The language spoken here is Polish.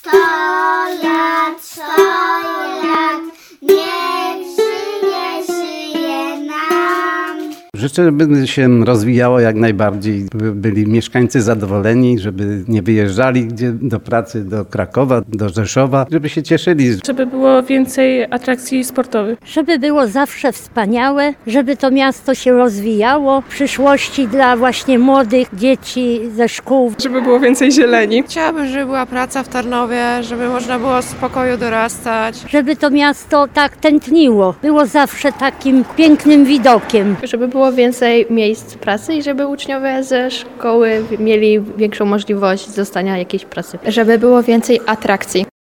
100 lat, niech żyje nam. Życzę, żeby się rozwijało jak najbardziej, by byli mieszkańcy zadowoleni, żeby nie wyjeżdżali gdzie do pracy, do Krakowa, do Rzeszowa, żeby się cieszyli. Żeby było więcej atrakcji sportowych. Żeby było zawsze wspaniałe, żeby to miasto się rozwijało w przyszłości dla właśnie młodych dzieci ze szkół. Żeby było więcej zieleni. Chciałabym, żeby była praca w Tarnowie, żeby można było w spokoju dorastać. Żeby to miasto tak tętniło, było zawsze takim pięknym widokiem. Żeby było więcej miejsc pracy i żeby uczniowie ze szkoły mieli większą możliwość dostania jakiejś pracy. Żeby było więcej atrakcji.